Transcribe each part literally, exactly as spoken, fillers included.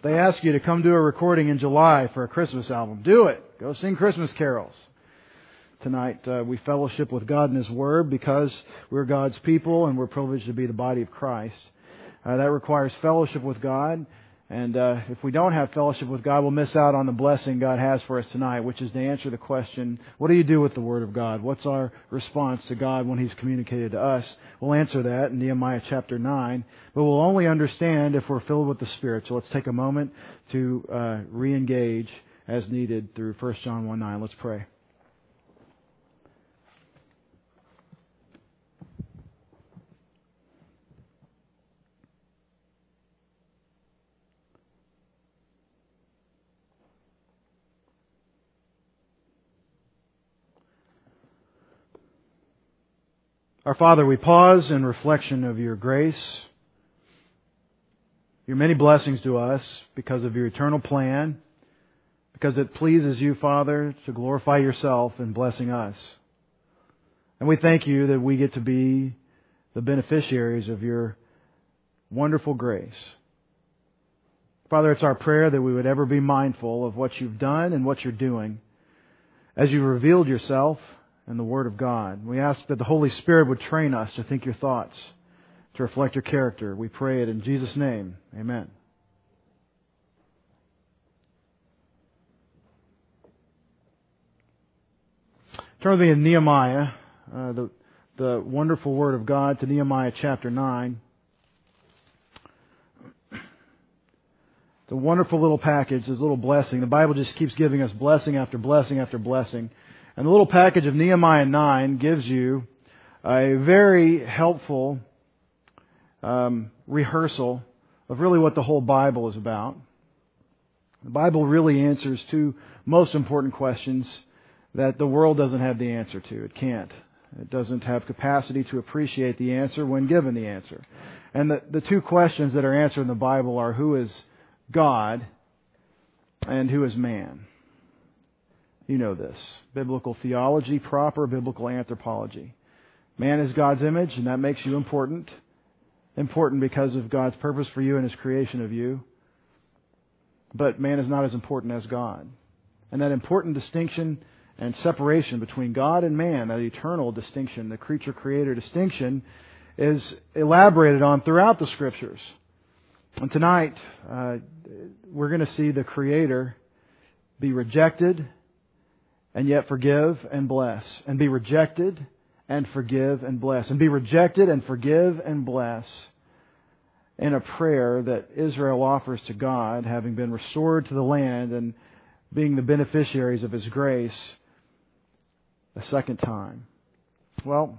They ask you to come do a recording in July for a Christmas album. Do it. Go sing Christmas carols. Tonight uh, we fellowship with God and His Word because we're God's people and we're privileged to be the body of Christ. Uh, that requires fellowship with God. And uh, if we don't have fellowship with God, we'll miss out on the blessing God has for us tonight, which is to answer the question, what do you do with the Word of God? What's our response to God when He's communicated to us? We'll answer that in Nehemiah chapter nine, but we'll only understand if we're filled with the Spirit. So let's take a moment to uh, re-engage as needed through First John one nine. Let's pray. Our Father, we pause in reflection of Your grace, Your many blessings to us because of Your eternal plan, because it pleases You, Father, to glorify Yourself in blessing us. And we thank You that we get to be the beneficiaries of Your wonderful grace. Father, it's our prayer that we would ever be mindful of what You've done and what You're doing as You've revealed Yourself and the Word of God. We ask that the Holy Spirit would train us to think Your thoughts, to reflect Your character. We pray it in Jesus' name. Amen. Turn with me in Nehemiah, uh, the, the wonderful Word of God, to Nehemiah chapter nine. It's a wonderful little package, this little blessing. The Bible just keeps giving us blessing after blessing after blessing. And the little package of Nehemiah nine gives you a very helpful um, rehearsal of really what the whole Bible is about. The Bible really answers two most important questions that the world doesn't have the answer to. It can't. It doesn't have capacity to appreciate the answer when given the answer. And the, the two questions that are answered in the Bible are, who is God and who is man? You know this. Biblical theology, proper biblical anthropology. Man is God's image, and that makes you important. Important because of God's purpose for you and His creation of you. But man is not as important as God. And that important distinction and separation between God and man, that eternal distinction, the creature-creator distinction, is elaborated on throughout the Scriptures. And tonight, uh, we're going to see the Creator be rejected and yet forgive and bless. And be rejected and forgive and bless. And be rejected and forgive and bless in a prayer that Israel offers to God, having been restored to the land and being the beneficiaries of His grace a second time. Well,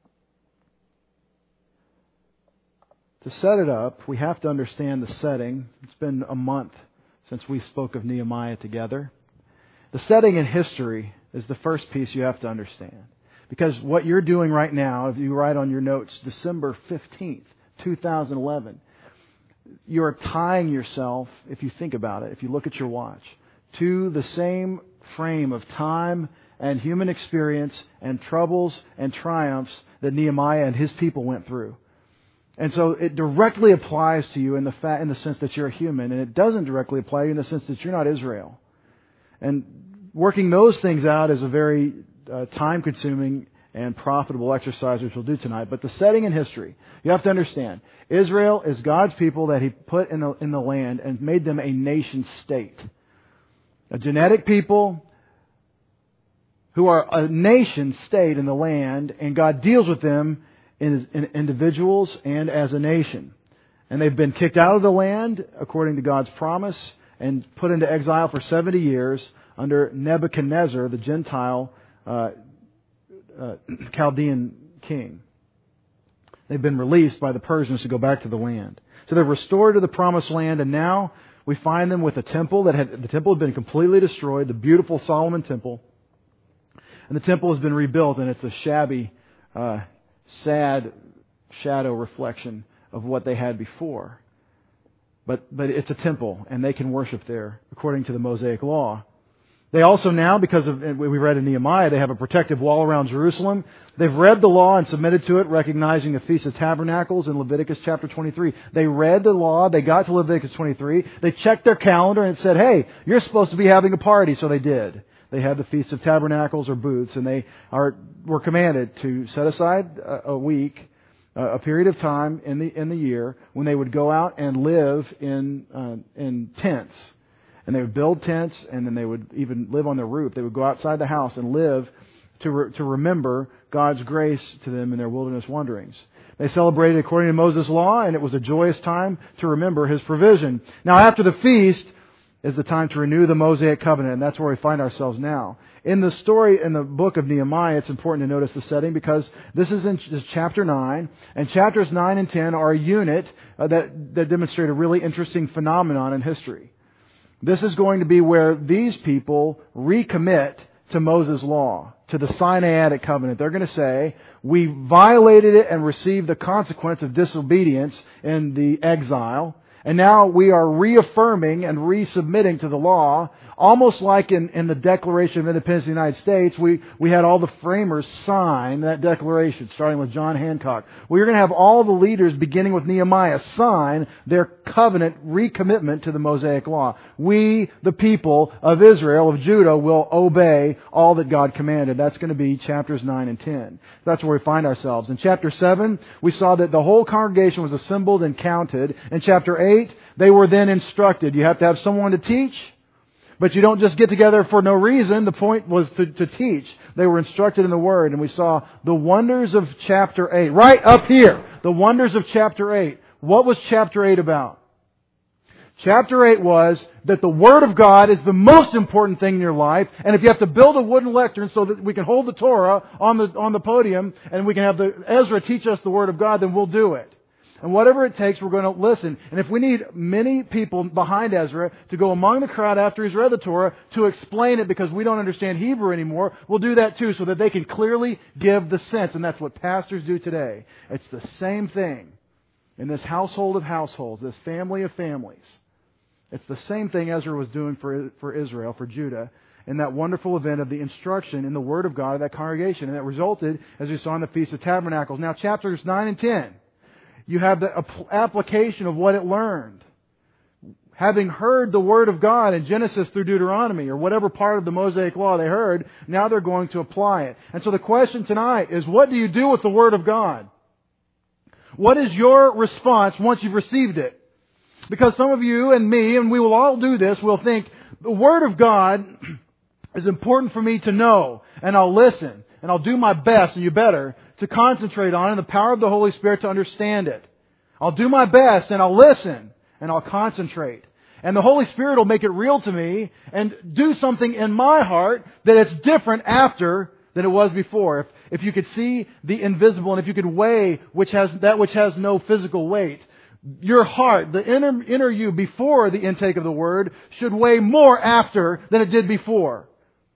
to set it up, we have to understand the setting. It's been a month since we spoke of Nehemiah together. The setting in history is the first piece you have to understand. Because what you're doing right now, if you write on your notes, December fifteenth, two thousand eleven, you're tying yourself, if you think about it, if you look at your watch, to the same frame of time and human experience and troubles and triumphs that Nehemiah and his people went through. And so it directly applies to you in the fa- in the sense that you're a human, and it doesn't directly apply to you in the sense that you're not Israel. And working those things out is a very uh, time-consuming and profitable exercise, which we'll do tonight. But the setting in history, you have to understand, Israel is God's people that He put in the, in the land and made them a nation-state. A genetic people who are a nation-state in the land, and God deals with them in, in individuals and as a nation. And they've been kicked out of the land, according to God's promise, and put into exile for seventy years under Nebuchadnezzar, the Gentile uh, uh, Chaldean king. They've been released by the Persians to go back to the land. So they're restored to the promised land, and now we find them with a temple that had the temple had been completely destroyed, the beautiful Solomon temple. And the temple has been rebuilt, and it's a shabby, uh, sad shadow reflection of what they had before. But but it's a temple, and they can worship there according to the Mosaic Law. They also now, because of, we read in Nehemiah, they have a protective wall around Jerusalem. They've read the law and submitted to it, recognizing the Feast of Tabernacles in Leviticus chapter twenty-three. They read the law, they got to Leviticus twenty-three, they checked their calendar and it said, hey, you're supposed to be having a party, so they did. They had the Feast of Tabernacles or booths, and they are were commanded to set aside a, a week, a period of time in the in the year when they would go out and live in uh, in tents. And they would build tents, and then they would even live on their roof. They would go outside the house and live to re- to remember God's grace to them in their wilderness wanderings. They celebrated according to Moses' law, and it was a joyous time to remember His provision. Now, after the feast is the time to renew the Mosaic covenant, and that's where we find ourselves now. In the story in the book of Nehemiah, it's important to notice the setting because this is in chapter nine, and chapters nine and ten are a unit uh, that, that demonstrate a really interesting phenomenon in history. This is going to be where these people recommit to Moses' law, to the Sinaitic covenant. They're going to say, we violated it and received the consequence of disobedience in the exile. And now we are reaffirming and resubmitting to the law, almost like in, in the Declaration of Independence of the United States, we, we had all the framers sign that declaration, starting with John Hancock. Well, you're going to have all the leaders, beginning with Nehemiah, sign their covenant recommitment to the Mosaic Law. We, the people of Israel, of Judah, will obey all that God commanded. That's going to be chapters nine and ten. That's where we find ourselves. In chapter seven, we saw that the whole congregation was assembled and counted. In chapter eight, they were then instructed. You have to have someone to teach. But you don't just get together for no reason. The point was to, to teach. They were instructed in the Word. And we saw the wonders of chapter eight. Right up here. The wonders of chapter eight. What was chapter eight about? Chapter eight was that the Word of God is the most important thing in your life. And if you have to build a wooden lectern so that we can hold the Torah on the, on the podium and we can have the Ezra teach us the Word of God, then we'll do it. And whatever it takes, we're going to listen. And if we need many people behind Ezra to go among the crowd after he's read the Torah to explain it because we don't understand Hebrew anymore, we'll do that too so that they can clearly give the sense. And that's what pastors do today. It's the same thing in this household of households, this family of families. It's the same thing Ezra was doing for, for Israel, for Judah, in that wonderful event of the instruction in the Word of God of that congregation. And that resulted, as we saw in the Feast of Tabernacles. Now, chapters nine and ten. You have the application of what it learned. Having heard the Word of God in Genesis through Deuteronomy, or whatever part of the Mosaic Law they heard, now they're going to apply it. And so the question tonight is, what do you do with the Word of God? What is your response once you've received it? Because some of you and me, and we will all do this, will think, the Word of God is important for me to know, and I'll listen, and I'll do my best, and you better, to concentrate on it, and the power of the Holy Spirit to understand it. I'll do my best, and I'll listen, and I'll concentrate. And the Holy Spirit will make it real to me and do something in my heart that it's different after than it was before. If, if you could see the invisible, and if you could weigh which has that which has no physical weight, your heart, the inner, inner you before the intake of the Word, should weigh more after than it did before.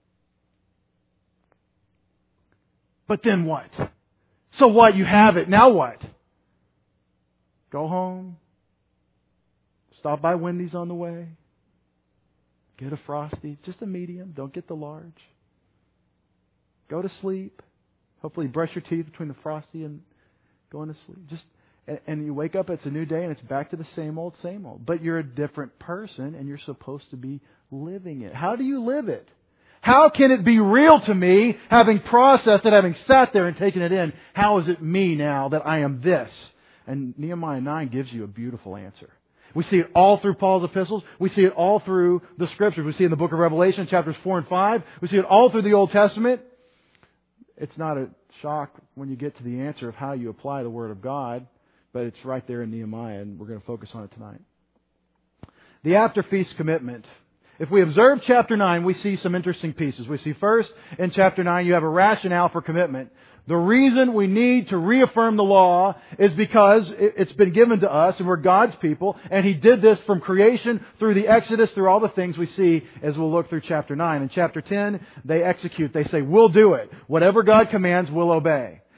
But then what? So what? You have it. Now what? Go home. Stop by Wendy's on the way. Get a Frosty. Just a medium. Don't get the large. Go to sleep. Hopefully brush your teeth between the Frosty and going to sleep. Just and, and you wake up, it's a new day, and it's back to the same old, same old. But you're a different person, and you're supposed to be living it. How do you live it? How can it be real to me, having processed it, having sat there and taken it in? How is it me now that I am this? And Nehemiah nine gives you a beautiful answer. We see it all through Paul's epistles. We see it all through the Scriptures. We see it in the book of Revelation, chapters four and five. We see it all through the Old Testament. It's not a shock when you get to the answer of how you apply the Word of God, but it's right there in Nehemiah, and we're going to focus on it tonight. The after-feast commitment. If we observe chapter nine, we see some interesting pieces. We see first, in chapter nine, you have a rationale for commitment. The reason we need to reaffirm the law is because it's been given to us and we're God's people, and He did this from creation through the Exodus, through all the things we see as we'll look through chapter nine. In chapter ten, they execute. They say, we'll do it. Whatever God commands, we'll obey.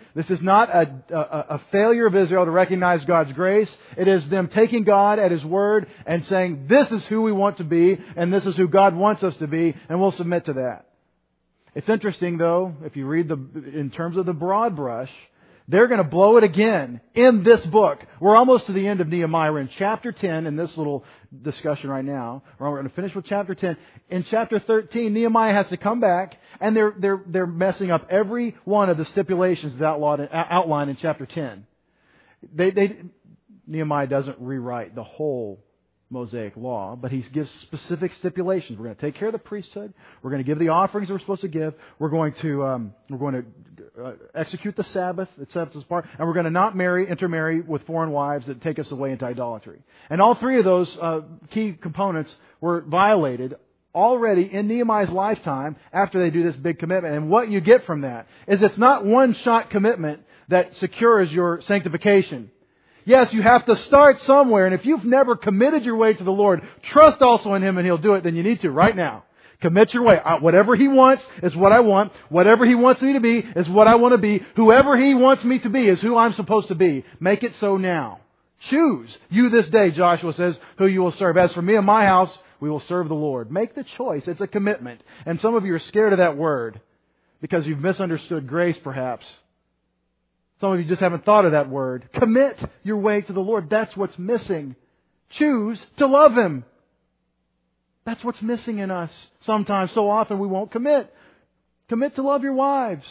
This is not a, a, a failure of Israel to recognize God's grace. It is them taking God at His word and saying, this is who we want to be, and this is who God wants us to be, and we'll submit to that. It's interesting, though, if you read the in terms of the broad brush, they're going to blow it again in this book. We're almost to the end of Nehemiah. We're in chapter ten in this little discussion right now. We're going to finish with chapter ten. In chapter thirteen, Nehemiah has to come back, and they're they're they're messing up every one of the stipulations that outlawed, outlined in chapter ten. They they Nehemiah doesn't rewrite the whole Mosaic law, but he gives specific stipulations. We're going to take care of the priesthood. We're going to give the offerings we're supposed to give. We're going to um, we're going to uh, execute the Sabbath, the Sabbath part, and we're going to not marry, intermarry with foreign wives that take us away into idolatry. And all three of those uh, key components were violated already in Nehemiah's lifetime after they do this big commitment. And what you get from that is it's not one-shot commitment that secures your sanctification. Yes, you have to start somewhere, and if you've never committed your way to the Lord, trust also in Him and He'll do it, then you need to right now. Commit your way. Whatever He wants is what I want. Whatever He wants me to be is what I want to be. Whoever He wants me to be is who I'm supposed to be. Make it so now. Choose you this day, Joshua says, who you will serve. As for me and my house, we will serve the Lord. Make the choice. It's a commitment. And some of you are scared of that word because you've misunderstood grace, perhaps. Some of you just haven't thought of that word. Commit your way to the Lord. That's what's missing. Choose to love Him. That's what's missing in us. Sometimes, so often, we won't commit. Commit to love your wives.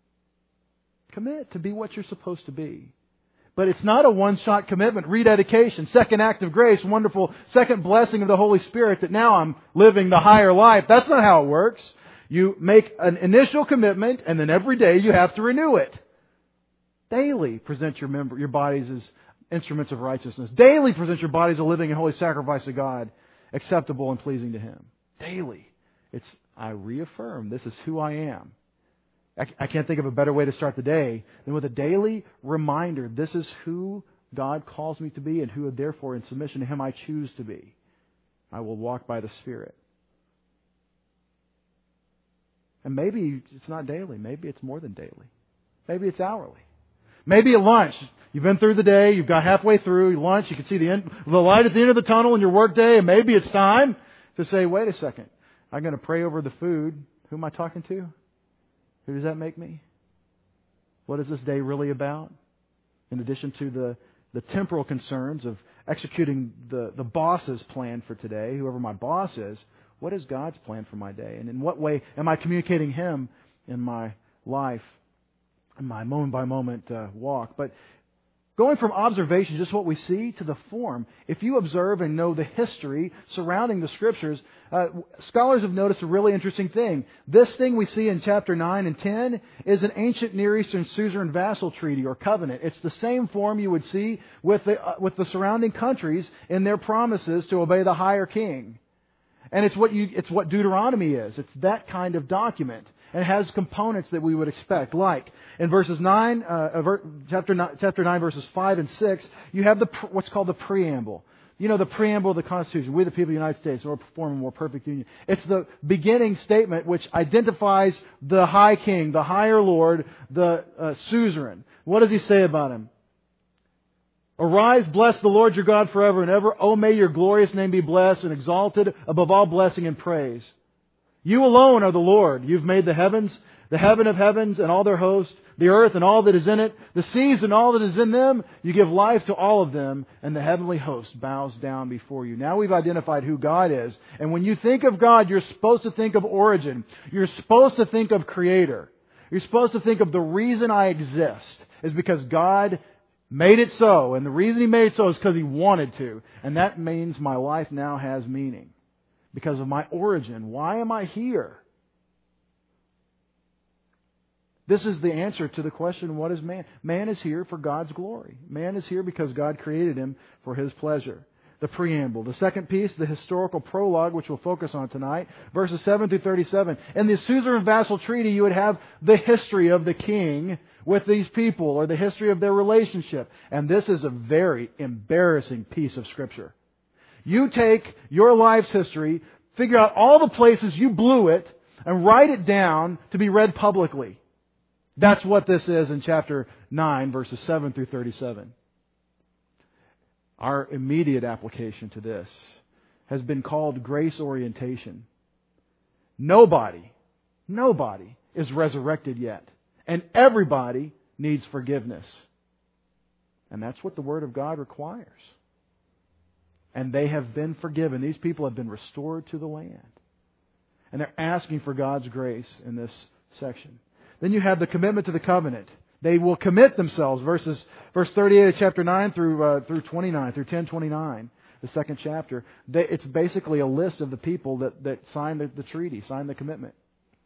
Commit to be what you're supposed to be. But it's not a one-shot commitment. Rededication, second act of grace, wonderful second blessing of the Holy Spirit that now I'm living the higher life. That's not how it works. You make an initial commitment and then every day you have to renew it. Daily present your member, your bodies as instruments of righteousness. Daily present your bodies a living and holy sacrifice to God, acceptable and pleasing to Him. Daily. It's, I reaffirm, this is who I am. I, I can't think of a better way to start the day than with a daily reminder, this is who God calls me to be and who, therefore, in submission to Him, I choose to be. I will walk by the Spirit. And maybe it's not daily. Maybe it's more than daily. Maybe it's hourly. Maybe at lunch, you've been through the day, you've got halfway through lunch, you can see the end, the light at the end of the tunnel in your work day, and maybe it's time to say, wait a second, I'm going to pray over the food. Who am I talking to? Who does that make me? What is this day really about? In addition to the, the temporal concerns of executing the, the boss's plan for today, whoever my boss is, what is God's plan for my day? And in what way am I communicating Him in my life? My moment-by-moment uh, walk. But going from observation, just what we see, to the form, if you observe and know the history surrounding the Scriptures, uh, scholars have noticed a really interesting thing. This thing we see in chapter nine and ten is an ancient Near Eastern suzerain vassal treaty or covenant. It's the same form you would see with the, uh, with the surrounding countries in their promises to obey the higher king. And it's what you, it's what Deuteronomy is. It's that kind of document. And it has components that we would expect. Like in verses nine, uh, chapter nine, chapter nine, verses five and six, you have the what's called the preamble. You know, the preamble of the Constitution. We, the people of the United States, will perform a more perfect union. It's the beginning statement which identifies the high king, the higher lord, the uh, suzerain. What does he say about him? Arise, bless the Lord your God forever and ever. Oh, may your glorious name be blessed and exalted above all blessing and praise. You alone are the Lord. You've made the heavens, the heaven of heavens and all their host, the earth and all that is in it, the seas and all that is in them. You give life to all of them, and the heavenly host bows down before you. Now we've identified who God is. And when you think of God, you're supposed to think of origin. You're supposed to think of Creator. You're supposed to think of the reason I exist is because God made it so. And the reason He made it so is because He wanted to. And that means my life now has meaning. Because of my origin. Why am I here? This is the answer to the question, what is man? Man is here for God's glory. Man is here because God created him for His pleasure. The preamble. The second piece, the historical prologue, which we'll focus on tonight, verses seven through thirty-seven. In the suzerain vassal treaty, you would have the history of the king with these people, or the history of their relationship. And this is a very embarrassing piece of Scripture. You take your life's history, figure out all the places you blew it, and write it down to be read publicly. That's what this is in chapter nine, verses seven through thirty-seven. Our immediate application to this has been called grace orientation. Nobody, nobody is resurrected yet. And everybody needs forgiveness. And that's what the Word of God requires. And they have been forgiven. These people have been restored to the land. And they're asking for God's grace in this section. Then you have the commitment to the covenant. They will commit themselves. Verses, verse thirty-eight of chapter nine through uh, through twenty-nine, through ten twenty-nine, the second chapter. They, it's basically a list of the people that, that signed the, the treaty, signed the commitment.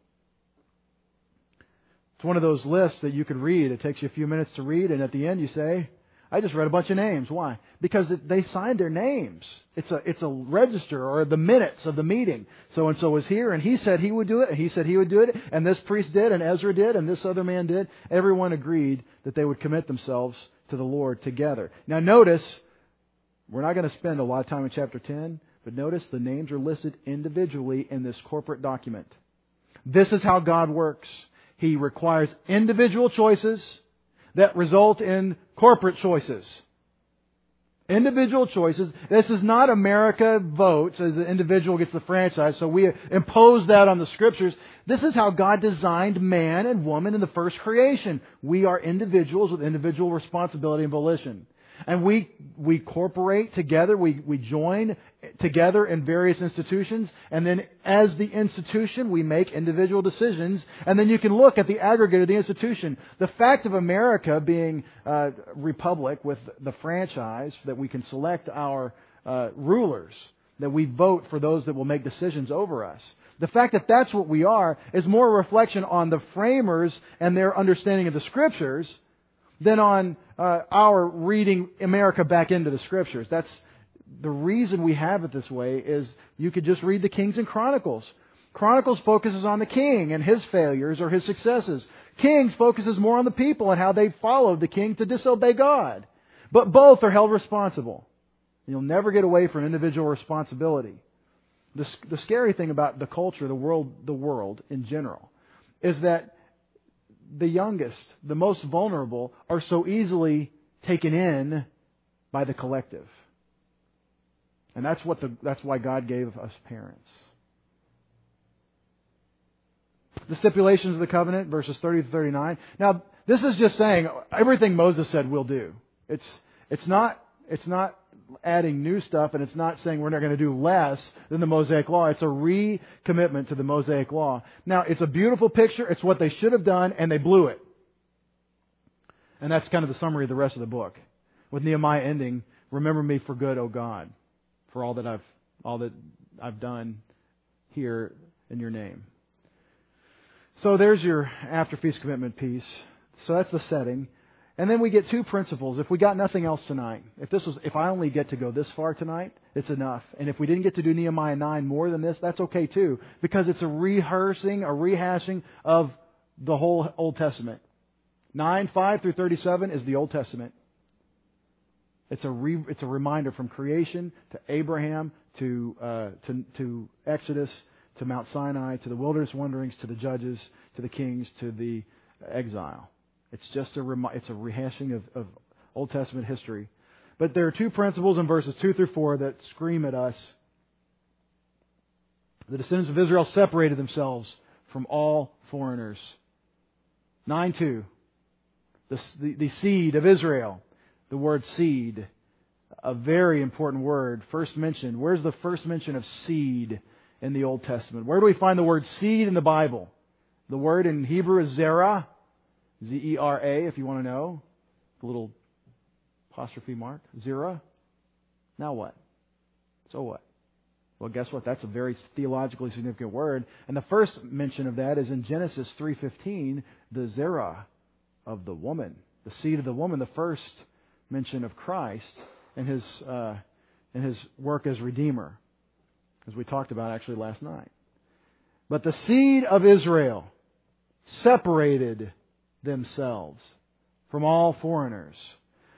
It's one of those lists that you could read. It takes you a few minutes to read, and at the end you say, I just read a bunch of names. Why? Because it, they signed their names. It's a it's a register or the minutes of the meeting. So and so was here, and he said he would do it, and he said he would do it, and this priest did, and Ezra did, and this other man did. Everyone agreed that they would commit themselves to the Lord together. Now notice, we're not going to spend a lot of time in chapter ten, but notice the names are listed individually in this corporate document. This is how God works. He requires individual choices that result in corporate choices. Individual choices. This is not America votes as the individual gets the franchise, so we impose that on the Scriptures. This is how God designed man and woman in the first creation. We are individuals with individual responsibility and volition. And we we cooperate together, we, we join together in various institutions, and then as the institution we make individual decisions, and then you can look at the aggregate of the institution. The fact of America being a republic with the franchise, that we can select our uh, rulers, that we vote for those that will make decisions over us. The fact that that's what we are is more a reflection on the framers and their understanding of the Scriptures than on uh, our reading America back into the Scriptures. That's the reason we have it this way. Is you could just read the Kings and Chronicles. Chronicles focuses on the king and his failures or his successes. Kings focuses more on the people and how they followed the king to disobey God. But both are held responsible. You'll never get away from individual responsibility. The, the scary thing about the culture, the world, the world in general, is that the youngest, the most vulnerable, are so easily taken in by the collective. And that's what the that's why God gave us parents. The stipulations of the covenant, verses thirty to thirty-nine. Now, this is just saying everything Moses said we'll do. It's it's not it's not adding new stuff, and it's not saying we're not going to do less than the Mosaic Law. It's a recommitment to the Mosaic Law. Now, it's a beautiful picture. It's what they should have done, and they blew it. And that's kind of the summary of the rest of the book. With Nehemiah ending, remember me for good, O God, for all that I've all that I've done here in your name. So there's your after-feast commitment piece. So that's the setting. And then we get two principles. If we got nothing else tonight, if this was, if I only get to go this far tonight, it's enough. And if we didn't get to do Nehemiah nine more than this, that's okay too, because it's a rehearsing, a rehashing of the whole Old Testament. nine, five through thirty-seven is the Old Testament. It's a re, it's a reminder from creation to Abraham to uh, to to Exodus to Mount Sinai to the wilderness wanderings to the judges to the kings to the exile. It's just a remi- it's a rehashing of, of Old Testament history. But there are two principles in verses two through four that scream at us. The descendants of Israel separated themselves from all foreigners. nine two. The, the, the seed of Israel. The word seed. A very important word. First mentioned. Where's the first mention of seed in the Old Testament? Where do we find the word seed in the Bible? The word in Hebrew is zerah. Z E R A, if you want to know. The little apostrophe mark. Zerah. Now what? So what? Well, guess what? That's a very theologically significant word. And the first mention of that is in Genesis three fifteen, the zerah of the woman. The seed of the woman, the first mention of Christ and His, uh, and His work as Redeemer, as we talked about actually last night. But the seed of Israel separated themselves from all foreigners.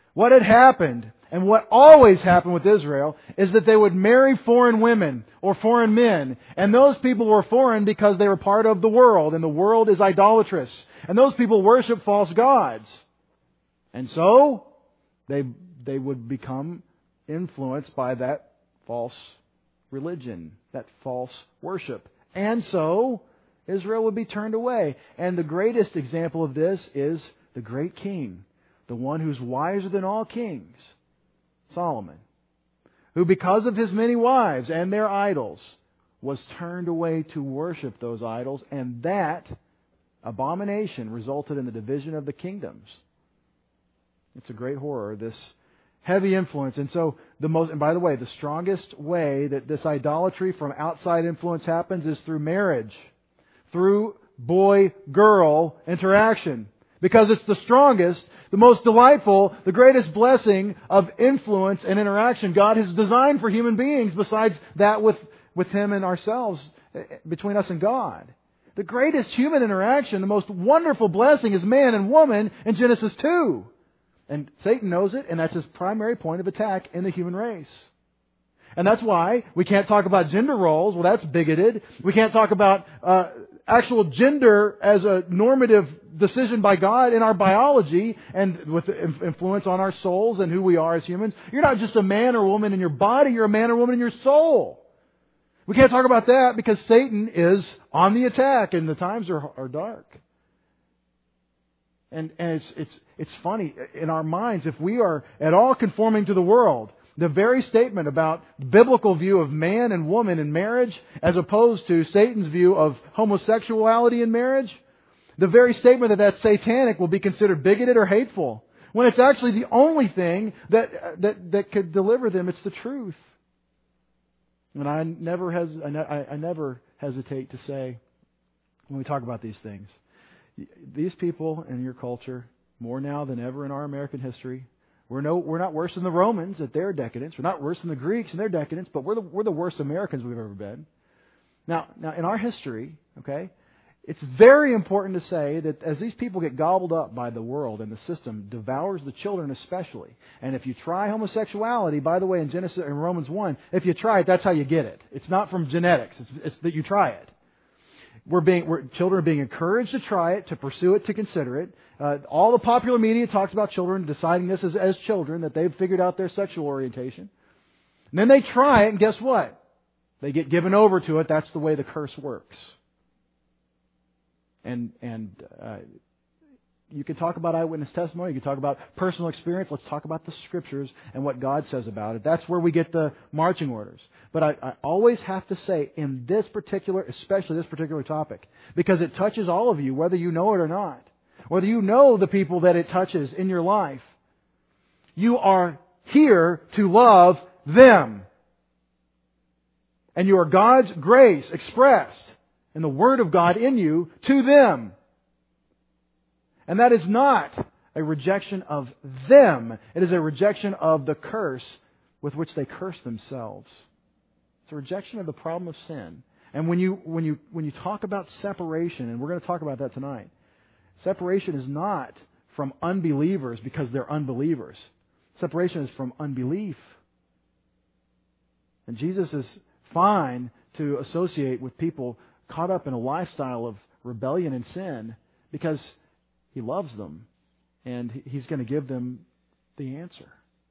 What had happened, and what always happened with Israel, is that they would marry foreign women or foreign men. And those people were foreign because they were part of the world, and the world is idolatrous. And those people worship false gods. And so, they, they would become influenced by that false religion, that false worship. And so, Israel would be turned away. And the greatest example of this is the great king, the one who's wiser than all kings, Solomon, who because of his many wives and their idols was turned away to worship those idols, and that abomination resulted in the division of the kingdoms. It's a great horror, this heavy influence. And so the most, and by the way, the strongest way that this idolatry from outside influence happens is through marriage, through boy-girl interaction. Because it's the strongest, the most delightful, the greatest blessing of influence and interaction God has designed for human beings, besides that with, with Him and ourselves, between us and God. The greatest human interaction, the most wonderful blessing is man and woman in Genesis two. And Satan knows it, and that's his primary point of attack in the human race. And that's why we can't talk about gender roles. Well, that's bigoted. We can't talk about uh, actual gender as a normative decision by God in our biology and with influence on our souls and who we are as humans. You're not just a man or woman in your body, you're a man or woman in your soul. We can't talk about that because Satan is on the attack and the times are, are dark. And, and it's, it's, it's funny, in our minds, if we are at all conforming to the world, the very statement about the biblical view of man and woman in marriage as opposed to Satan's view of homosexuality in marriage, the very statement that that's satanic will be considered bigoted or hateful, when it's actually the only thing that that, that could deliver them. It's the truth. And I never has I, ne- I never hesitate to say, when we talk about these things, these people in your culture, more now than ever in our American history, we're no we're not worse than the Romans at their decadence. We're not worse than the Greeks in their decadence, but we're the we're the worst Americans we've ever been. Now now in our history, okay, it's very important to say that as these people get gobbled up by the world and the system devours the children especially, and if you try homosexuality, by the way, in Genesis in Romans one, if you try it, that's how you get it. It's not from genetics. It's, it's that you try it. We're being, we're, children are being encouraged to try it, to pursue it, to consider it. Uh, all the popular media talks about children deciding this as, as children, that they've figured out their sexual orientation. And then they try it, and guess what? They get given over to it. That's the way the curse works. And and uh, you can talk about eyewitness testimony. You can talk about personal experience. Let's talk about the Scriptures and what God says about it. That's where we get the marching orders. But I, I always have to say, in this particular, especially this particular topic, because it touches all of you, whether you know it or not, whether you know the people that it touches in your life, you are here to love them. And you are God's grace expressed in the Word of God in you to them. And that is not a rejection of them. It is a rejection of the curse with which they curse themselves. It's a rejection of the problem of sin. And when you when you when you talk about separation, and we're going to talk about that tonight, separation is not from unbelievers because they're unbelievers. Separation is from unbelief. And Jesus is fine to associate with people caught up in a lifestyle of rebellion and sin because He loves them, and He's going to give them the answer.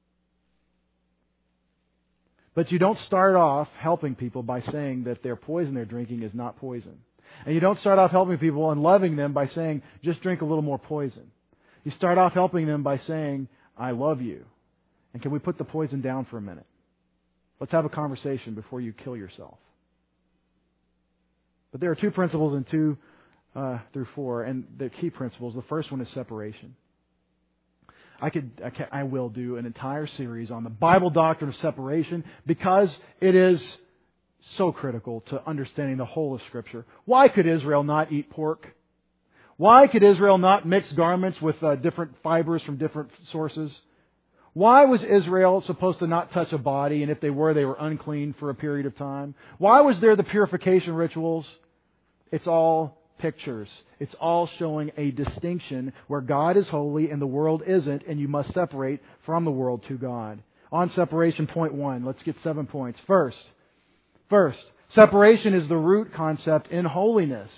But you don't start off helping people by saying that their poison they're drinking is not poison. And you don't start off helping people and loving them by saying, just drink a little more poison. You start off helping them by saying, I love you. And can we put the poison down for a minute? Let's have a conversation before you kill yourself. But there are two principles in two Uh, through four, and the key principles. The first one is separation. I could, I, can, I will do an entire series on the Bible doctrine of separation because it is so critical to understanding the whole of Scripture. Why could Israel not eat pork? Why could Israel not mix garments with uh, different fibers from different sources? Why was Israel supposed to not touch a body, and if they were, they were unclean for a period of time? Why was there the purification rituals? It's all pictures. It's all showing a distinction where God is holy and the world isn't, and you must separate from the world to God. On separation, point one. Let's get seven points. First, first, separation is the root concept in holiness.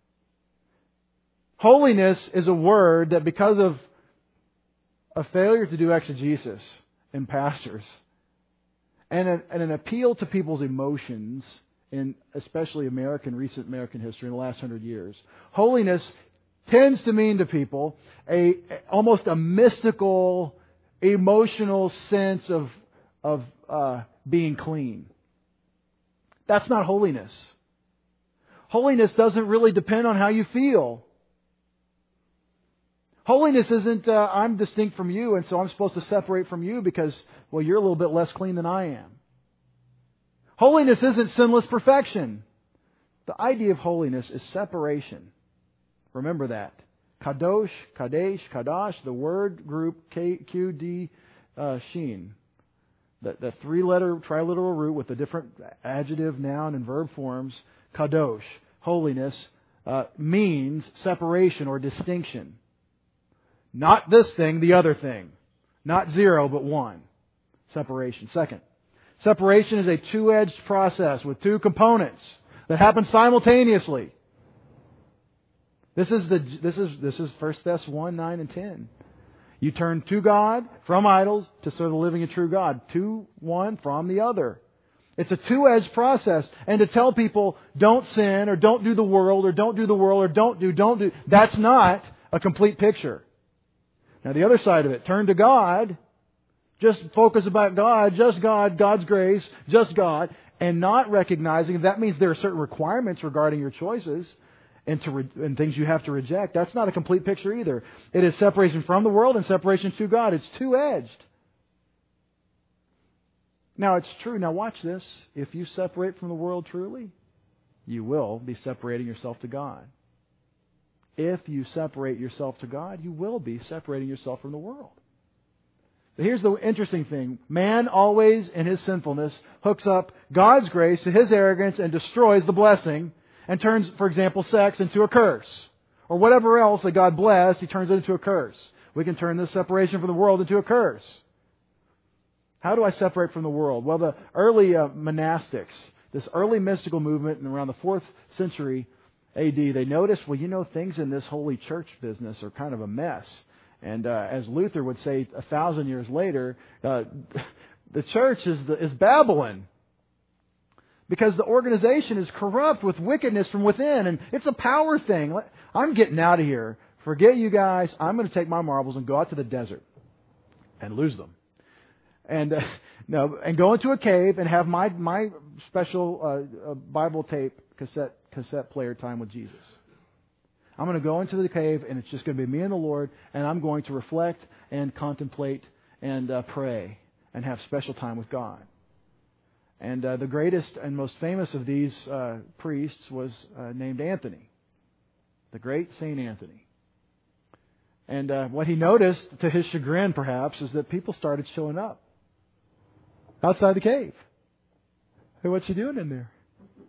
Holiness is a word that, because of a failure to do exegesis in pastors and, a, and an appeal to people's emotions, in especially American, recent American history in the last hundred years, holiness tends to mean to people a almost a mystical, emotional sense of of uh, being clean. That's not holiness. Holiness doesn't really depend on how you feel. Holiness isn't, uh, I'm distinct from you, and so I'm supposed to separate from you because, well, you're a little bit less clean than I am. Holiness isn't sinless perfection. The idea of holiness is separation. Remember that. Kadosh, Kadesh, Kadash, the word group K, Q, D, uh, Sheen. The, the three-letter triliteral root with the different adjective, noun, and verb forms. Kadosh, holiness, uh, means separation or distinction. Not this thing, the other thing. Not zero, but one. Separation. Second, separation is a two-edged process with two components that happen simultaneously. This is the this is this is First Thessalonians one, nine, and ten. You turn to God from idols to serve the living and true God. To one from the other. It's a two-edged process. And to tell people, don't sin, or don't do the world, or don't do the world, or don't do, don't do, that's not a complete picture. Now the other side of it, turn to God, just focus about God, just God, God's grace, just God, and not recognizing that means there are certain requirements regarding your choices and to re- and things you have to reject. That's not a complete picture either. It is separation from the world and separation to God. It's two-edged. Now it's true. Now watch this. If you separate from the world truly, you will be separating yourself to God. If you separate yourself to God, you will be separating yourself from the world. But here's the interesting thing. Man always, in his sinfulness, hooks up God's grace to his arrogance and destroys the blessing and turns, for example, sex into a curse. Or whatever else that God blessed, he turns it into a curse. We can turn this separation from the world into a curse. How do I separate from the world? Well, the early uh, monastics, this early mystical movement in around the fourth century A D, they noticed, well, you know, things in this holy church business are kind of a mess. And uh, as Luther would say a thousand years later, uh, the church is, the, is Babylon. Because the organization is corrupt with wickedness from within. And it's a power thing. I'm getting out of here. Forget you guys. I'm going to take my marbles and go out to the desert and lose them. And uh, no, and go into a cave and have my my special uh, uh, Bible tape cassette cassette player time with Jesus. I'm going to go into the cave, and it's just going to be me and the Lord, and I'm going to reflect and contemplate and uh, pray and have special time with God. And uh, the greatest and most famous of these uh, priests was uh, named Anthony, the great Saint Anthony. And uh, what he noticed, to his chagrin perhaps, is that people started showing up outside the cave. Hey, what you doing in there?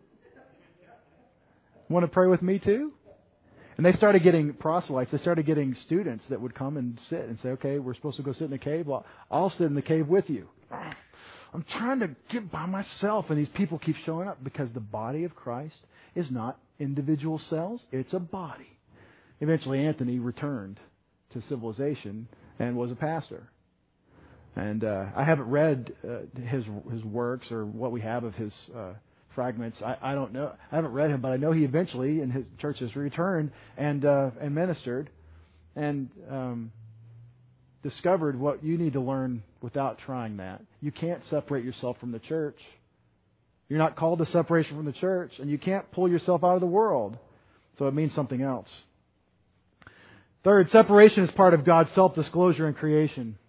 Want to pray with me too? And they started getting proselytes. They started getting students that would come and sit and say, okay, we're supposed to go sit in the cave. Well, I'll sit in the cave with you. I'm trying to get by myself, and these people keep showing up because the body of Christ is not individual cells. It's a body. Eventually, Anthony returned to civilization and was a pastor. And uh, I haven't read uh, his his works or what we have of his uh, fragments. I, I don't know. I haven't read him, but I know he eventually, in his church history, returned and uh, and ministered and um, discovered what you need to learn without trying that. You can't separate yourself from the church. You're not called to separation from the church, and you can't pull yourself out of the world. So it means something else. Third, separation is part of God's self-disclosure in creation.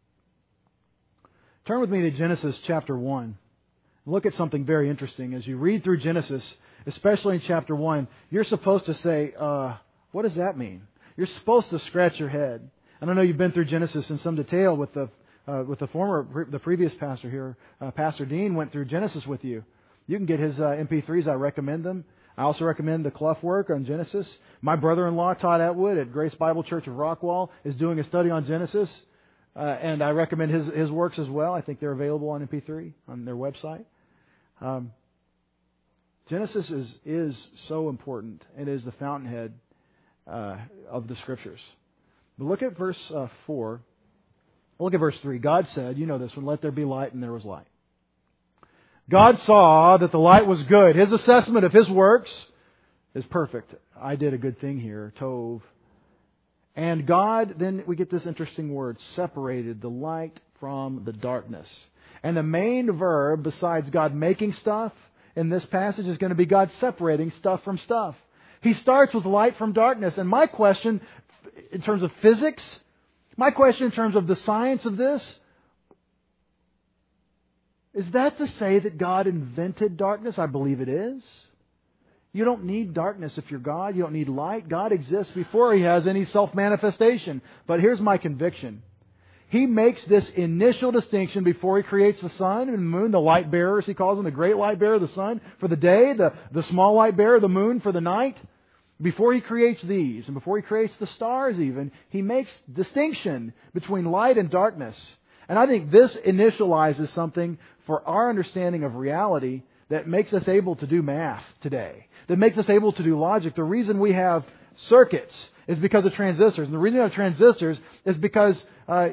Turn with me to Genesis chapter one. Look at something very interesting. As you read through Genesis, especially in chapter one, you're supposed to say, uh, what does that mean? You're supposed to scratch your head. And I know you've been through Genesis in some detail with the uh, with the former, the previous pastor here. Uh, Pastor Dean went through Genesis with you. You can get his uh, M P threes. I recommend them. I also recommend the Clough work on Genesis. My brother-in-law, Todd Atwood, at Grace Bible Church of Rockwall, is doing a study on Genesis. Uh, and I recommend his, his works as well. I think they're available on M P three on their website. Um, Genesis is, is so important. It is the fountainhead uh, of the Scriptures. But look at verse uh, four. Look at verse three. God said, you know this one, let there be light, and there was light. God saw that the light was good. His assessment of His works is perfect. I did a good thing here, tov. And God, then we get this interesting word, separated the light from the darkness. And the main verb, besides God making stuff, in this passage is going to be God separating stuff from stuff. He starts with light from darkness. And my question, in terms of physics, my question in terms of the science of this, is that to say that God invented darkness? I believe it is. You don't need darkness if you're God. You don't need light. God exists before He has any self-manifestation. But here's my conviction. He makes this initial distinction before He creates the sun and the moon, the light bearers, He calls them, the great light bearer, the sun for the day, the, the small light bearer, the moon for the night. Before He creates these, and before He creates the stars even, He makes distinction between light and darkness. And I think this initializes something for our understanding of reality that makes us able to do math today, that makes us able to do logic. The reason we have circuits is because of transistors. And the reason we have transistors is because uh,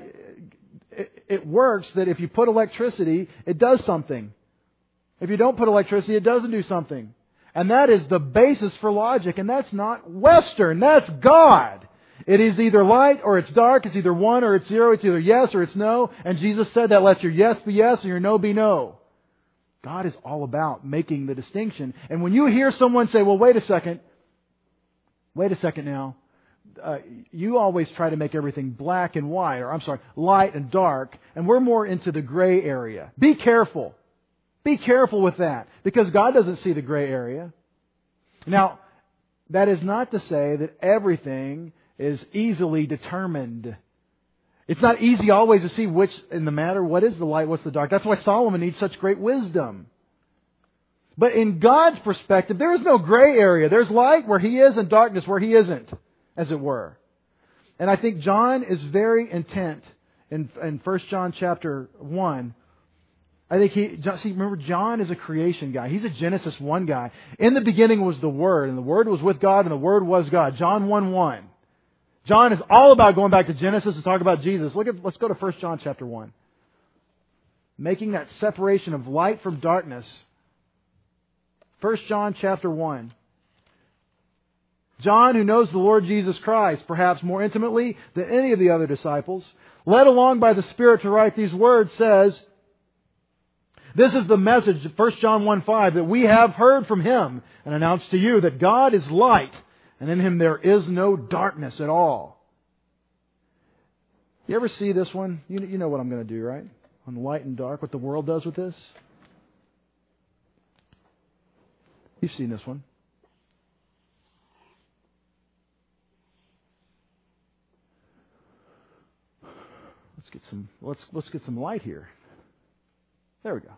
it, it works that if you put electricity, it does something. If you don't put electricity, it doesn't do something. And that is the basis for logic. And that's not Western. That's God. It is either light or it's dark. It's either one or it's zero. It's either yes or it's no. And Jesus said that let your yes be yes and your no be no. God is all about making the distinction. And when you hear someone say, well, wait a second. Wait a second now. Uh, you always try to make everything black and white, or I'm sorry, light and dark. And we're more into the gray area. Be careful. Be careful with that. Because God doesn't see the gray area. Now, that is not to say that everything is easily determined. It's not easy always to see which in the matter, what is the light, what's the dark. That's why Solomon needs such great wisdom. But in God's perspective, there is no gray area. There's light where He is and darkness where He isn't, as it were. And I think John is very intent in, in First John chapter one. I think he, see, remember, John is a creation guy. He's a Genesis one guy. In the beginning was the Word, and the Word was with God, and the Word was God. John one one. John is all about going back to Genesis to talk about Jesus. Look at, let's go to First John chapter one. Making that separation of light from darkness. First John chapter one. John, who knows the Lord Jesus Christ, perhaps more intimately than any of the other disciples, led along by the Spirit to write these words, says, this is the message, First John one five, that we have heard from Him and announced to you that God is light, and in Him there is no darkness at all. You ever see this one? You, you know what I'm going to do, right? On light and dark, what the world does with this. You've seen this one. Let's get some. Let's let's get some light here. There we go.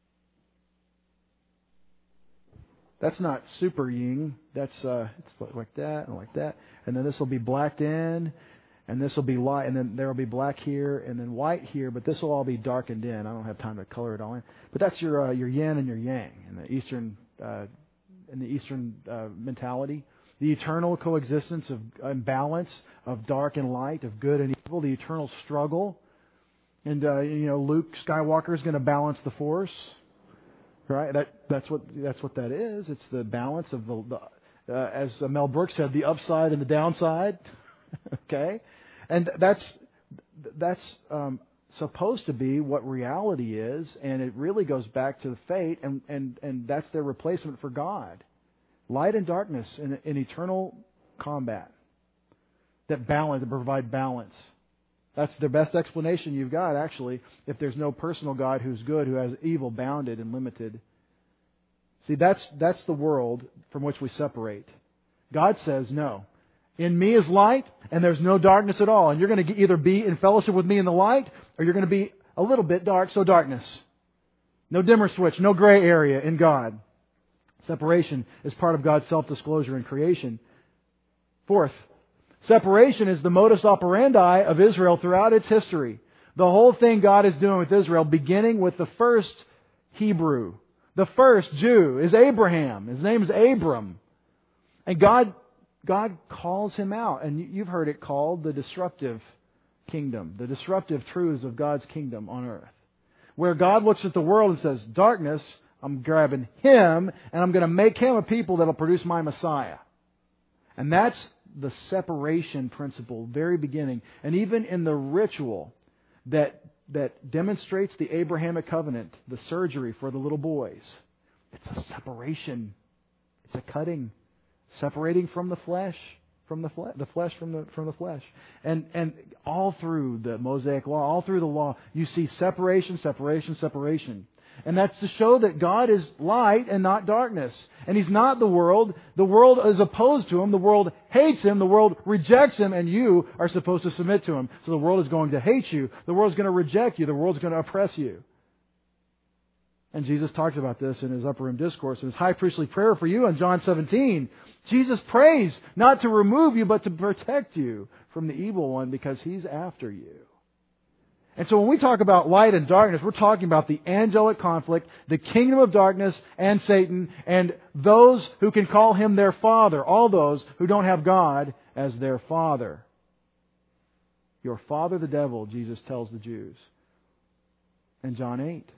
That's not super yin. That's uh, it's like that and like that, and then this will be blacked in, and this will be light, and then there will be black here, and then white here. But this will all be darkened in. I don't have time to color it all in. But that's your uh, your yin and your yang in the Eastern uh, in the Eastern uh, mentality. The eternal coexistence of imbalance of dark and light, of good and evil. The eternal struggle. And, uh, you know, Luke Skywalker is going to balance the Force, right? That that's what that's what that is. It's the balance of the, the uh, as Mel Brooks said, the upside and the downside. Okay, and that's that's um, supposed to be what reality is, and it really goes back to the fate, and and and that's their replacement for God, light and darkness in, in eternal combat. That balance, to provide balance. That's the best explanation you've got, actually, if there's no personal God who's good, who has evil bounded and limited. See, that's that's the world from which we separate. God says, no. In me is light, and there's no darkness at all. And you're going to either be in fellowship with me in the light, or you're going to be a little bit dark, so darkness. No dimmer switch, no gray area in God. Separation is part of God's self-disclosure in creation. Fourth, separation is the modus operandi of Israel throughout its history. The whole thing God is doing with Israel, beginning with the first Hebrew, the first Jew, is Abraham. His name is Abram. And God, God calls him out. And you've heard it called the disruptive kingdom, the disruptive truths of God's kingdom on earth. Where God looks at the world and says, darkness, I'm grabbing him and I'm going to make him a people that will produce my Messiah. And that's the separation principle, very beginning. And even in the ritual that that demonstrates the Abrahamic covenant, the surgery for the little boys, it's a separation. It's a cutting, separating from the flesh, from the flesh, the flesh from the from the flesh. And and all through the Mosaic law, all through the law, you see separation, separation, separation. And that's to show that God is light and not darkness. And He's not the world. The world is opposed to Him. The world hates Him. The world rejects Him. And you are supposed to submit to Him. So the world is going to hate you. The world is going to reject you. The world is going to oppress you. And Jesus talks about this in His upper room discourse. In His high priestly prayer for you in John seventeen, Jesus prays not to remove you, but to protect you from the evil one, because He's after you. And so when we talk about light and darkness, we're talking about the angelic conflict, the kingdom of darkness and Satan, and those who can call Him their Father, all those who don't have God as their Father. Your father the devil, Jesus tells the Jews in John eight.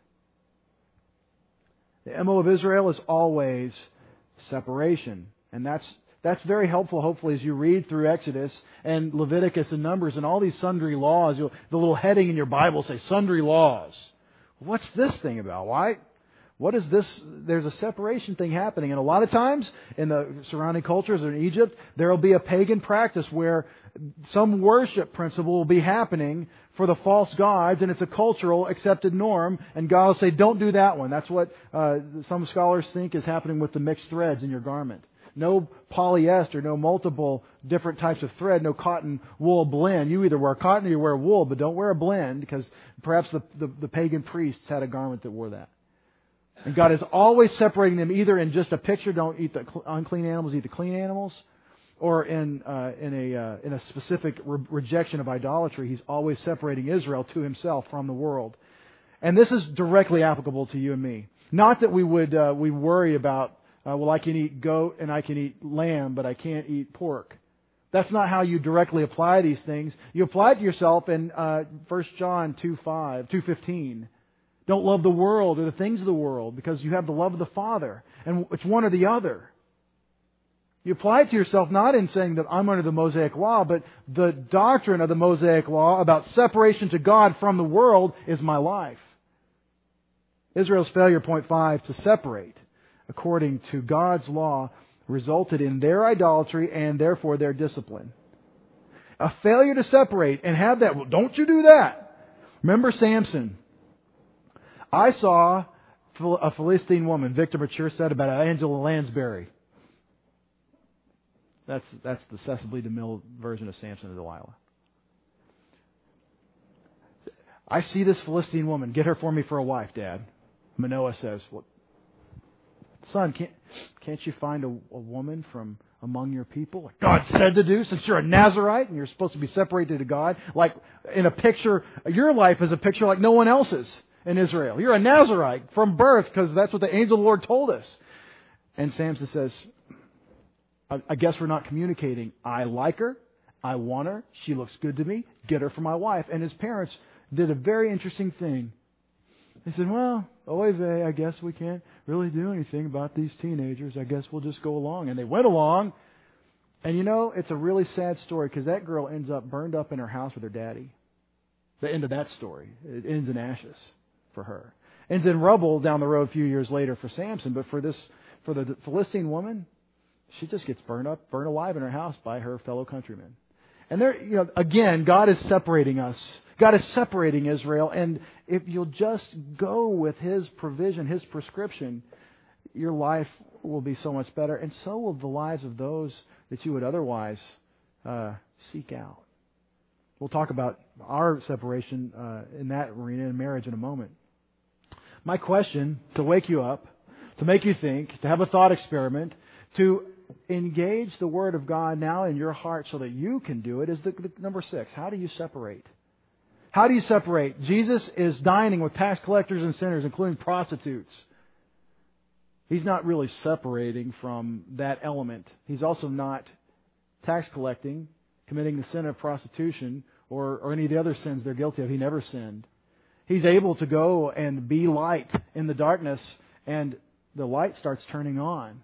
The M O of Israel is always separation. And that's That's very helpful, hopefully, as you read through Exodus and Leviticus and Numbers and all these sundry laws. You'll, the little heading in your Bible say, sundry laws. What's this thing about? Why? What is this? There's a separation thing happening. And a lot of times in the surrounding cultures in Egypt, there will be a pagan practice where some worship principle will be happening for the false gods, and it's a cultural accepted norm, and God will say, don't do that one. That's what uh, some scholars think is happening with the mixed threads in your garment. No polyester, no multiple different types of thread, no cotton wool blend. You either wear cotton or you wear wool, but don't wear a blend, because perhaps the, the, the pagan priests had a garment that wore that. And God is always separating them, either in just a picture, don't eat the unclean animals, eat the clean animals, or in uh, in a uh, in a specific re- rejection of idolatry. He's always separating Israel to Himself from the world. And this is directly applicable to you and me. Not that we would uh, we worry about, Uh, well, I can eat goat and I can eat lamb, but I can't eat pork. That's not how you directly apply these things. You apply it to yourself in uh, First John two five, two fifteen. Don't love the world or the things of the world, because you have the love of the Father. And it's one or the other. You apply it to yourself not in saying that I'm under the Mosaic law, but the doctrine of the Mosaic law about separation to God from the world is my life. Israel's failure, point five, to separate according to God's law resulted in their idolatry and therefore their discipline. A failure to separate and have that, well, don't you do that. Remember Samson. I saw a Philistine woman, Victor Mature said about Angela Lansbury. That's that's the Cecil B. DeMille version of Samson and Delilah. I see this Philistine woman. Get her for me for a wife, Dad. Manoah says, well, son, can't, can't you find a, a woman from among your people? Like God said to do, since you're a Nazirite and you're supposed to be separated to God. Like in a picture, your life is a picture like no one else's in Israel. You're a Nazirite from birth, because that's what the angel of the Lord told us. And Samson says, I, I guess we're not communicating. I like her. I want her. She looks good to me. Get her for my wife. And his parents did a very interesting thing. They said, well, oy vey, I guess we can't really do anything about these teenagers. I guess we'll just go along. And they went along. And you know, it's a really sad story, because that girl ends up burned up in her house with her daddy. The end of that story. It ends in ashes for her. Ends in rubble down the road a few years later for Samson. But for this, for the Philistine woman, she just gets burned up, burned alive in her house by her fellow countrymen. And there, you know, again, God is separating us. God is separating Israel. And if you'll just go with His provision, His prescription, your life will be so much better. And so will the lives of those that you would otherwise uh, seek out. We'll talk about our separation uh, in that arena in marriage in a moment. My question, to wake you up, to make you think, to have a thought experiment, to engage the Word of God now in your heart so that you can do it is the, the number six. How do you separate? How do you separate? Jesus is dining with tax collectors and sinners, including prostitutes. He's not really separating from that element. He's also not tax collecting, committing the sin of prostitution, or, or any of the other sins they're guilty of. He never sinned. He's able to go and be light in the darkness, and the light starts turning on.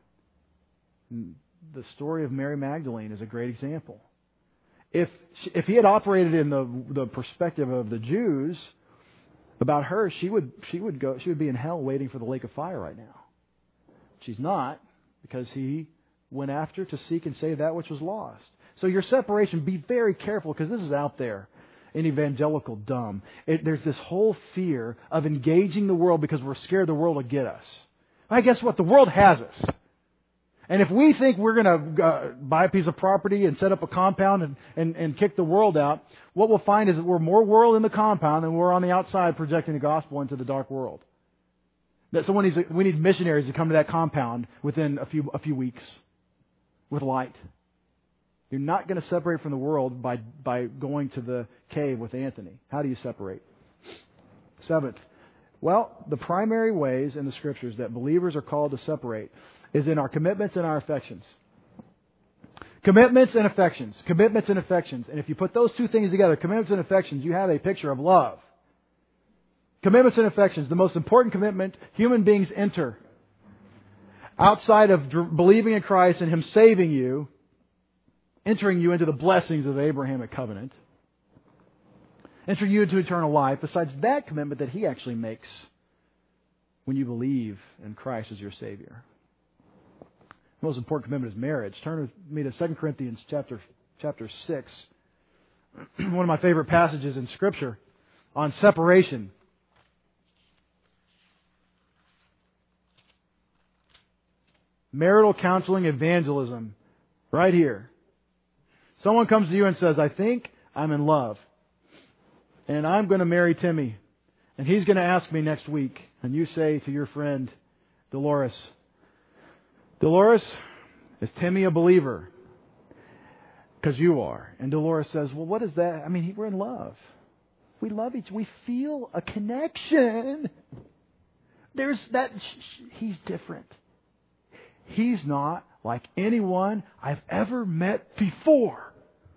The story of Mary Magdalene is a great example. If if he had operated in the the perspective of the Jews about her, she would she would go she would be in hell waiting for the lake of fire right now. She's not, because he went after to seek and save that which was lost. So your separation, be very careful, because this is out there in evangelical dumb. It, there's this whole fear of engaging the world because we're scared the world will get us. I guess what? The world has us. And if we think we're going to uh, buy a piece of property and set up a compound and, and, and kick the world out, what we'll find is that we're more world in the compound than we're on the outside projecting the gospel into the dark world. That someone needs, we need missionaries to come to that compound within a few a few weeks with light. You're not going to separate from the world by by going to the cave with Anthony. How do you separate? Seventh, well, the primary ways in the Scriptures that believers are called to separate is in our commitments and our affections. Commitments and affections. Commitments and affections. And if you put those two things together, commitments and affections, you have a picture of love. Commitments and affections, the most important commitment human beings enter. Outside of believing in Christ and Him saving you, entering you into the blessings of the Abrahamic covenant, entering you into eternal life, besides that commitment that He actually makes when you believe in Christ as your Savior. The most important commitment is marriage. Turn with me to Second Corinthians chapter chapter six. One of my favorite passages in Scripture on separation. Marital counseling evangelism. Right here. Someone comes to you and says, I think I'm in love. And I'm going to marry Timmy. And he's going to ask me next week. And you say to your friend, Dolores, Dolores, is Timmy a believer? Because you are. And Dolores says, well, what is that? I mean, we're in love. We love each other. We feel a connection. There's that. He's different. He's not like anyone I've ever met before.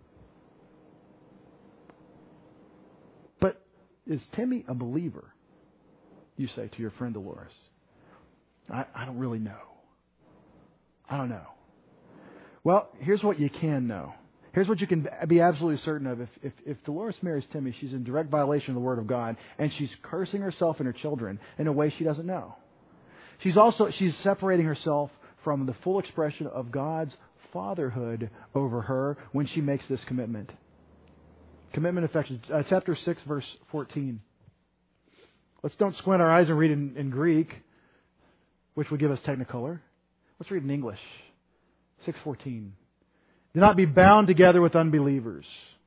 But is Timmy a believer? You say to your friend Dolores. I, I don't really know. I don't know. Well, here's what you can know. Here's what you can be absolutely certain of. If, if, if Dolores marries Timmy, she's in direct violation of the Word of God, and she's cursing herself and her children in a way she doesn't know. She's also she's separating herself from the full expression of God's fatherhood over her when she makes this commitment. Commitment affection. Uh, chapter six, verse fourteen. Let's don't squint our eyes and read in, in Greek, which would give us Technicolor. Let's read in English. six fourteen. Do not be bound together with unbelievers.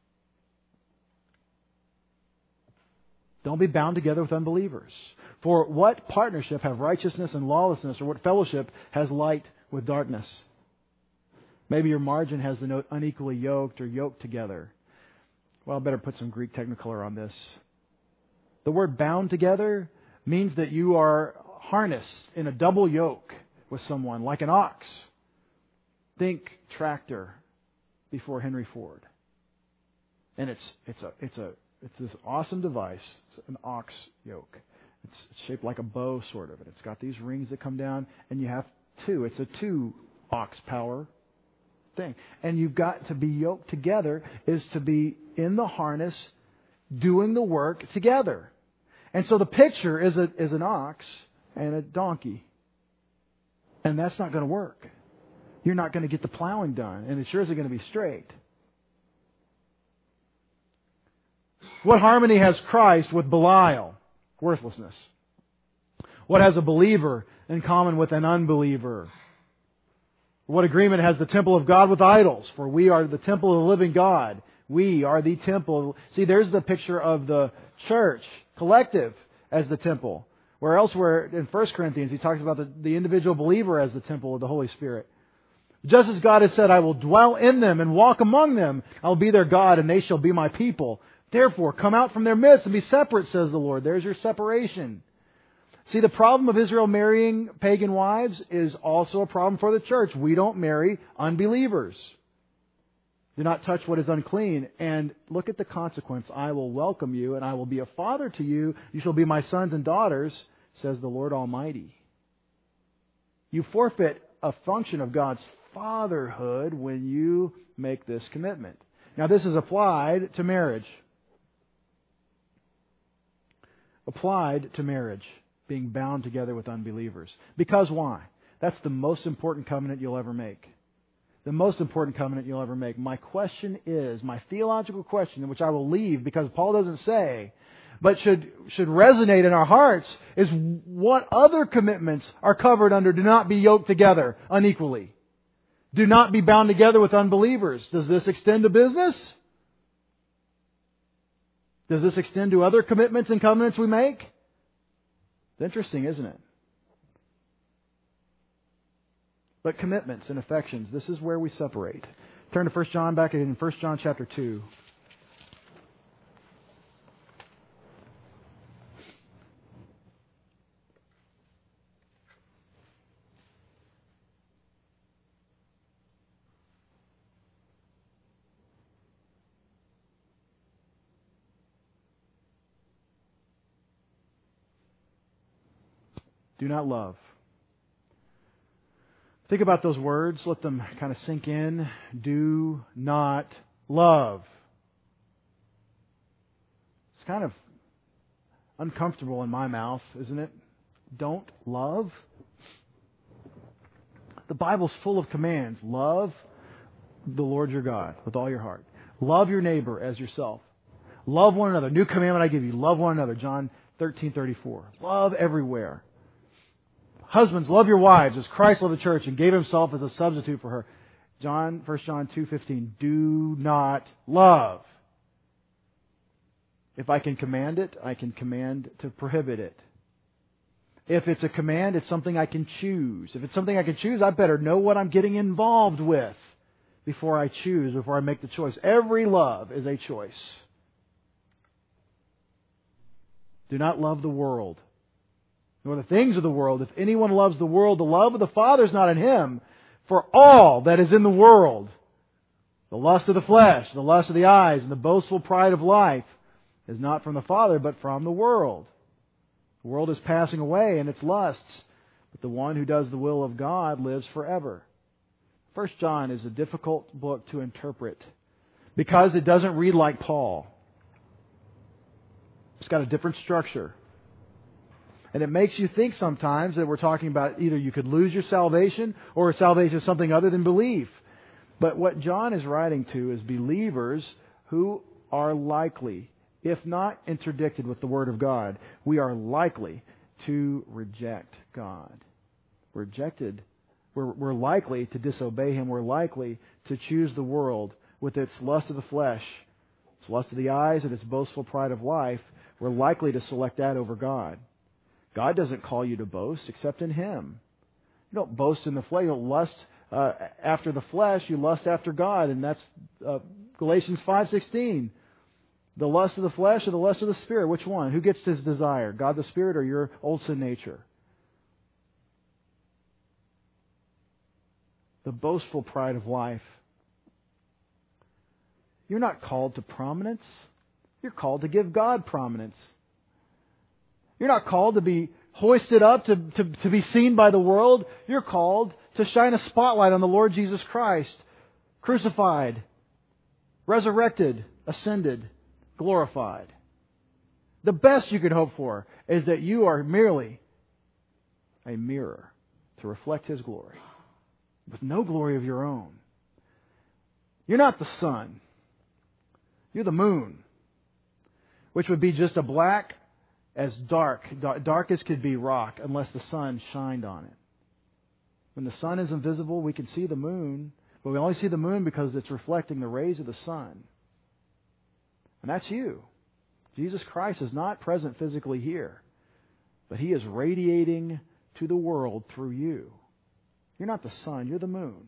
Don't be bound together with unbelievers. For what partnership have righteousness and lawlessness, or what fellowship has light with darkness? Maybe your margin has the note unequally yoked or yoked together. Well, I better put some Greek Technicolor on this. The word bound together means that you are harnessed in a double yoke with someone, like an ox. Think tractor before Henry Ford. And it's it's a it's a it's this awesome device. It's an ox yoke. It's shaped like a bow, sort of, and it's got these rings that come down, and you have two. It's a two ox power thing. And you've got to be yoked together is to be in the harness doing the work together. And so the picture is a is an ox and a donkey. And that's not going to work. You're not going to get the plowing done, and it sure isn't going to be straight. What harmony has Christ with Belial? Worthlessness. What has a believer in common with an unbeliever? What agreement has the temple of God with idols? For we are the temple of the living God. We are the temple. See, there's the picture of the church, collective, as the temple. Where elsewhere in First Corinthians, he talks about the, the individual believer as the temple of the Holy Spirit. Just as God has said, I will dwell in them and walk among them. I will be their God and they shall be my people. Therefore, come out from their midst and be separate, says the Lord. There's your separation. See, the problem of Israel marrying pagan wives is also a problem for the church. We don't marry unbelievers. Do not touch what is unclean. And look at the consequence. I will welcome you and I will be a father to you. You shall be my sons and daughters, says the Lord Almighty. You forfeit a function of God's fatherhood when you make this commitment. Now, this is applied to marriage. Applied to marriage, being bound together with unbelievers. Because why? That's the most important covenant you'll ever make. The most important covenant you'll ever make. My question is, my theological question, which I will leave because Paul doesn't say, but should should resonate in our hearts, is what other commitments are covered under do not be yoked together unequally. Do not be bound together with unbelievers. Does this extend to business? Does this extend to other commitments and covenants we make? It's interesting, isn't it? But commitments and affections, this is where we separate. Turn to First John, back in First John chapter two. Do not love. Think about those words. Let them kind of sink in. Do not love. It's kind of uncomfortable in my mouth, isn't it? Don't love. The Bible's full of commands. Love the Lord your God with all your heart. Love your neighbor as yourself. Love one another. New commandment I give you. Love one another. John thirteen thirty-four. Love everywhere. Husbands, love your wives as Christ loved the church and gave himself as a substitute for her. John, First John two fifteen. Do not love. If I can command it, I can command to prohibit it. If it's a command, it's something I can choose. If it's something I can choose, I better know what I'm getting involved with before I choose, before I make the choice. Every love is a choice. Do not love the world, nor the things of the world. If anyone loves the world, the love of the Father is not in him. For all that is in the world, the lust of the flesh, the lust of the eyes, and the boastful pride of life, is not from the Father, but from the world. The world is passing away in its lusts, but the one who does the will of God lives forever. First John is a difficult book to interpret because it doesn't read like Paul. It's got a different structure. And it makes you think sometimes that we're talking about either you could lose your salvation or salvation is something other than belief. But what John is writing to is believers who are likely, if not interdicted with the Word of God, we are likely to reject God. We're rejected. We're, we're likely to disobey Him. We're likely to choose the world with its lust of the flesh, its lust of the eyes, and its boastful pride of life. We're likely to select that over God. God doesn't call you to boast except in Him. You don't boast in the flesh. You don't lust uh, after the flesh. You lust after God. And that's uh, Galatians five sixteen. The lust of the flesh or the lust of the Spirit? Which one? Who gets his desire? God the Spirit or your old sin nature? The boastful pride of life. You're not called to prominence. You're called to give God prominence. You're not called to be hoisted up, to, to, to be seen by the world. You're called to shine a spotlight on the Lord Jesus Christ, crucified, resurrected, ascended, glorified. The best you could hope for is that you are merely a mirror to reflect His glory, with no glory of your own. You're not the sun. You're the moon, which would be just a black as dark, dark as could be rock, unless the sun shined on it. When the sun is invisible, we can see the moon, but we only see the moon because it's reflecting the rays of the sun. And that's you. Jesus Christ is not present physically here. But He is radiating to the world through you. You're not the sun, you're the moon.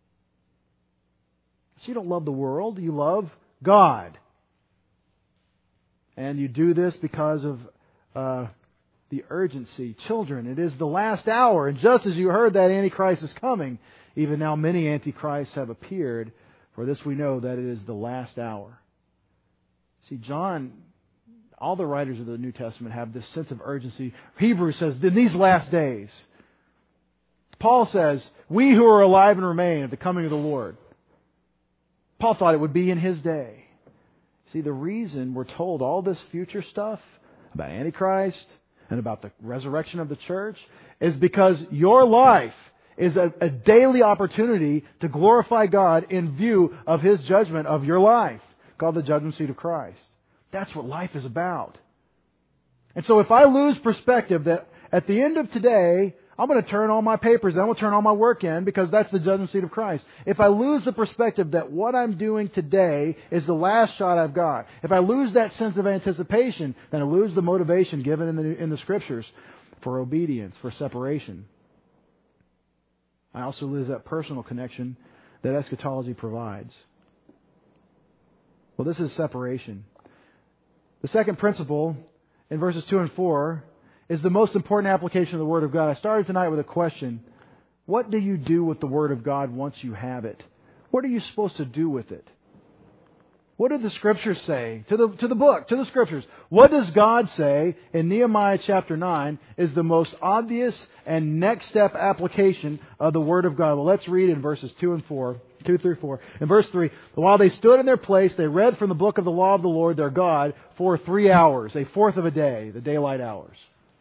So you don't love the world, you love God. And you do this because of uh, the urgency. Children, it is the last hour. And just as you heard that Antichrist is coming, even now many Antichrists have appeared. For this we know that it is the last hour. See, John, all the writers of the New Testament have this sense of urgency. Hebrews says, in these last days. Paul says, we who are alive and remain at the coming of the Lord. Paul thought it would be in his day. See, the reason we're told all this future stuff about Antichrist and about the resurrection of the church is because your life is a, a daily opportunity to glorify God in view of His judgment of your life, called the judgment seat of Christ. That's what life is about. And so if I lose perspective that at the end of today, I'm going to turn all my papers in, I'm going to turn all my work in because that's the judgment seat of Christ. If I lose the perspective that what I'm doing today is the last shot I've got, if I lose that sense of anticipation, then I lose the motivation given in the, in the Scriptures for obedience, for separation. I also lose that personal connection that eschatology provides. Well, this is separation. The second principle in verses two and four is the most important application of the Word of God. I started tonight with a question. What do you do with the Word of God once you have it? What are you supposed to do with it? What do the Scriptures say to the, to the book, to the Scriptures? What does God say in Nehemiah chapter nine is the most obvious and next step application of the Word of God? Well, let's read in verses two and four, two through four. In verse three, while they stood in their place, they read from the book of the law of the Lord their God for three hours, a fourth of a day, the daylight hours.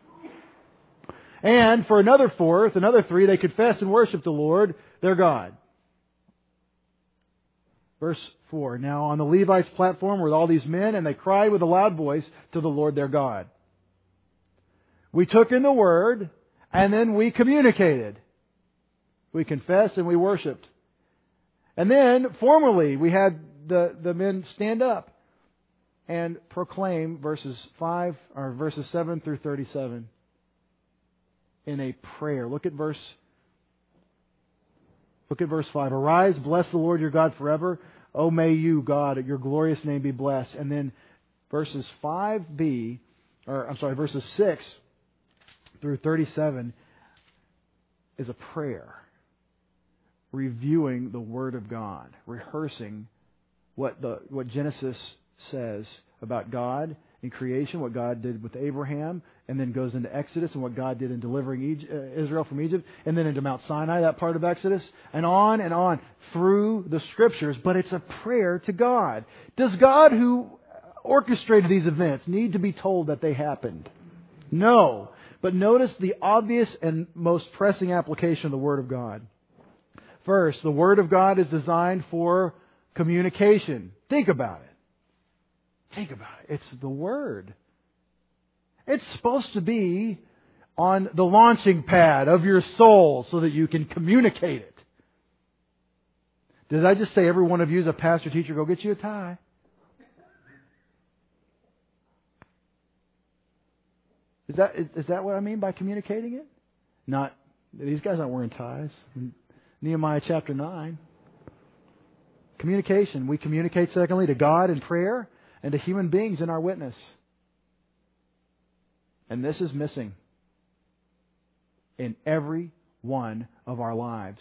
And for another fourth, another three, they confessed and worshiped the Lord their God. Verse four, now on the Levites' platform were all these men, and they cried with a loud voice to the Lord their God. We took in the Word, and then we communicated. We confessed and we worshipped. And then, formally, we had the, the men stand up and proclaim verses five or verses seven through thirty-seven in a prayer. Look at verse Look at verse five. Arise, bless the Lord your God forever. Oh, may you, God, your glorious name be blessed. And then verses five b, or I'm sorry, verses six through thirty-seven is a prayer. Reviewing the Word of God. Rehearsing what the what Genesis says about God in creation, what God did with Abraham, and then goes into Exodus and what God did in delivering Egypt, uh, Israel from Egypt, and then into Mount Sinai, that part of Exodus, and on and on through the Scriptures. But it's a prayer to God. Does God, who orchestrated these events, need to be told that they happened? No. But notice the obvious and most pressing application of the Word of God. First, the Word of God is designed for communication. Think about it. Think about it. It's the Word. It's supposed to be on the launching pad of your soul so that you can communicate it. Did I just say every one of you as a pastor, teacher, go get you a tie? Is that is, is that what I mean by communicating it? Not, these guys aren't wearing ties. Nehemiah chapter nine. Communication. We communicate, secondly, to God in prayer and to human beings in our witness. And this is missing in every one of our lives.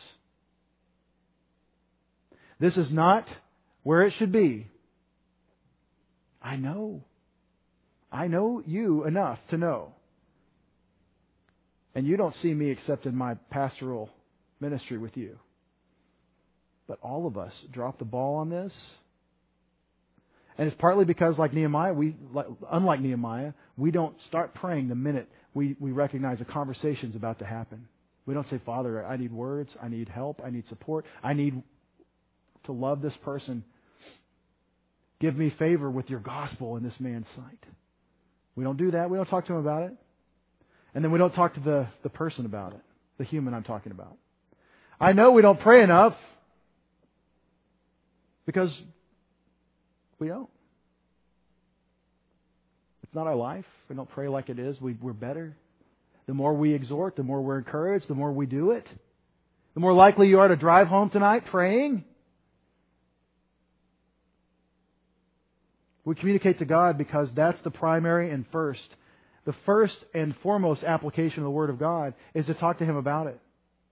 This is not where it should be. I know. I know you enough to know. And you don't see me except in my pastoral ministry with you. But all of us drop the ball on this. And it's partly because, like Nehemiah, we, like, unlike Nehemiah, we don't start praying the minute we, we recognize a conversation's about to happen. We don't say, Father, I need words, I need help, I need support, I need to love this person. Give me favor with your gospel in this man's sight. We don't do that. We don't talk to him about it. And then we don't talk to the, the person about it, the human I'm talking about. I know we don't pray enough because we don't. It's not our life. We don't pray like it is. We, we're better. The more we exhort, the more we're encouraged, the more we do it. The more likely you are to drive home tonight praying. We communicate to God because that's the primary and first. The first and foremost application of the Word of God is to talk to Him about it.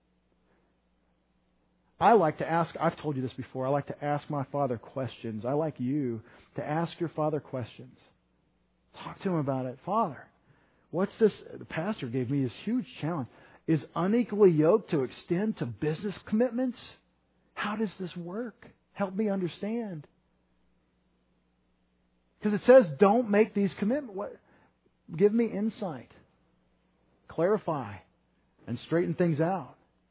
I like to ask, I've told you this before, I like to ask my Father questions. I like you to ask your Father questions. Talk to Him about it. Father, what's this? The pastor gave me this huge challenge. Is unequally yoked to extend to business commitments? How does this work? Help me understand. Because it says, don't make these commitments. What? Give me insight. Clarify. And straighten things out.